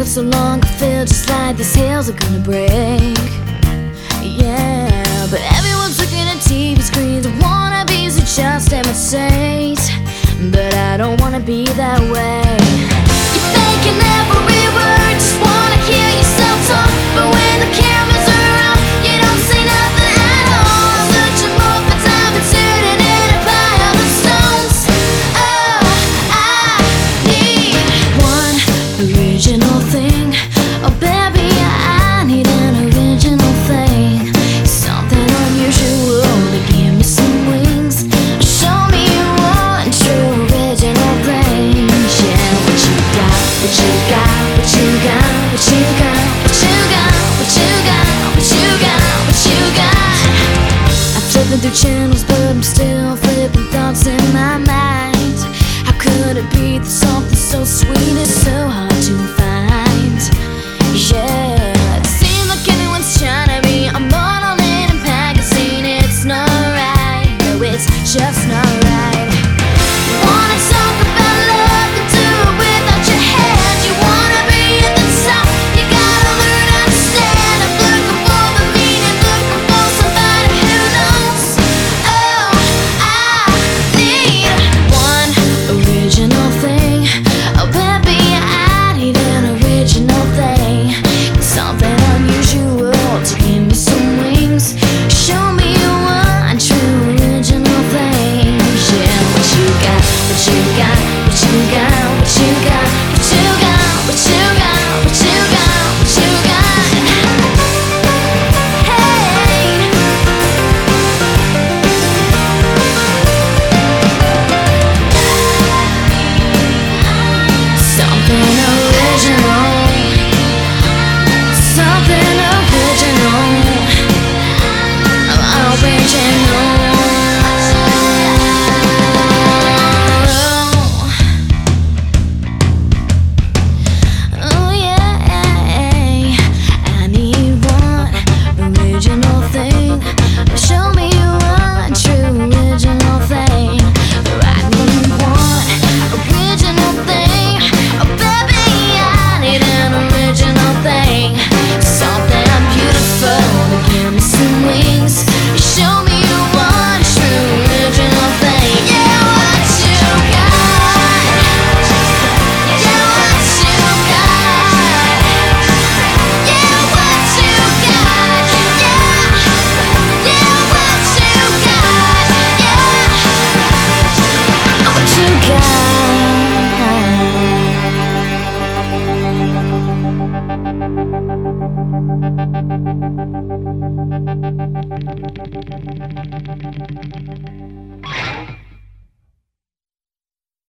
struggled so long, I feel just like these hills are gonna break. Yeah, but everyone's looking at TV screens. Wannabes who just imitate, but I don't wanna be that way. You're faking every word, just wanna hear yourself talk, but when the cameras are on, you don't say nothing at all. Searching more for time and sitting in a pile of stones. Oh, I need one original thing. Oh baby, I need an original thing. Something unusual to give me some wings. Show me one true original thing. Yeah, what you got, what you got, what you got, what you got, what you got, what you got, what you got, what you got. I'm flipping through channels, but I'm still flipping thoughts in my mind. How could it be that something so sweet is so hard to find? Yeah, it seems like anyone's trying to be a model in a magazine. It's not right, no, it's just not right. You wanna talk about love, then do it without your head. You wanna be at the top, you gotta learn how to stand. I'm looking for the meaning, looking for somebody who knows. Oh, I need one original thing. Oh baby, I need an original thing. Something unusual to give me some wings. Show me one true original thing. Yeah, what you got, what you got, what you got, what you got, what you got, what you got, what you got, what you got. Hey, something original. Something original. Original. Oh yeah, I need one original thing. Show me one true original thing. I need one original thing. Oh baby, I need an original thing. Something beautiful to give me some wings. Show me one true original thing. Yeah, what you got? Yeah, what you got? Yeah, what you got? Yeah, yeah, what you got? Yeah, what you got?